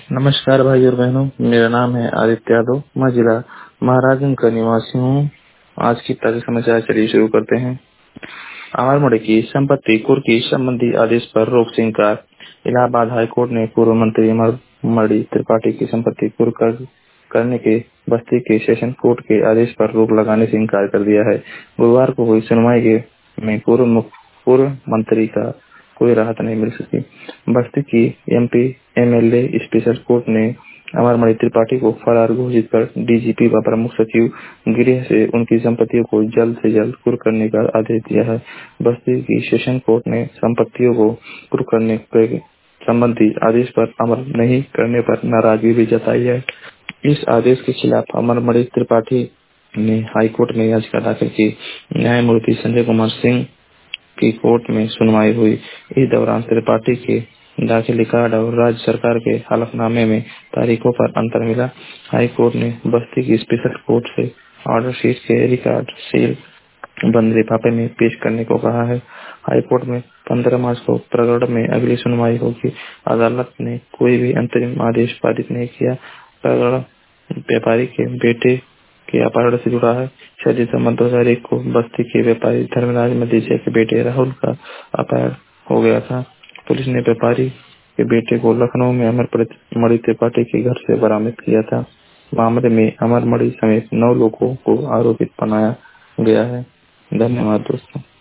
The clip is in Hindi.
नमस्कार भाई और बहनों, मेरा नाम है आदित्य यादव। मैं जिला महाराजगंज का निवासी हूँ। आज की ताजा समाचार चलिए शुरू करते हैं। अमरमणि की संपत्ति कुर्क की संबंधी आदेश पर रोक से इंकार। इलाहाबाद हाईकोर्ट ने पूर्व मंत्री अमरमणि त्रिपाठी की संपत्ति कुर्क करने के बस्ती के सेशन कोर्ट के आदेश पर रोक लगाने से इंकार कर दिया है। गुरुवार को हुई सुनवाई में पूर्व मंत्री का कोई राहत नहीं मिल सकी। बस्ती की एमपी एमएलए स्पेशल कोर्ट ने अमरमणि त्रिपाठी को फरार घोषित कर डीजीपी व प्रमुख सचिव गृह से उनकी संपत्तियों को जल्द से जल्द कुर्क करने का आदेश दिया है। बस्ती की सेशन कोर्ट ने संपत्तियों को कुर्क करने के संबंधी आदेश पर अमल नहीं करने पर नाराजगी भी जताई है। इस आदेश के खिलाफ अमरमणि त्रिपाठी ने हाईकोर्ट में याचिका दाखिल की। न्यायमूर्ति संजय कुमार सिंह की कोर्ट में सुनवाई हुई। इस दौरान त्रिपाठी के दाखिल रिकॉर्ड और राज्य सरकार के हलफनामे में तारीखों पर अंतर मिला। हाई कोर्ट ने बस्ती की स्पेशल कोर्ट से ऑर्डर शीट के रिकॉर्ड सील बंद लिफाफे में पेश करने को कहा है। हाई कोर्ट में 15 मार्च को प्रकरण में अगली सुनवाई होगी। अदालत ने कोई भी अंतरिम आदेश पारित नहीं किया। प्रकरण व्यापारी के बेटे के अपहरण से जुड़ा है। 6 दिसंबर 2001 को बस्ती के व्यापारी धर्मराज मदेशिया के बेटे राहुल का अपहरण हो गया था। पुलिस ने व्यापारी के बेटे को लखनऊ में अमरमणि त्रिपाठी के घर से बरामद किया था। मामले में अमरमणि समेत 9 लोगों को आरोपित बनाया गया है। धन्यवाद दोस्तों।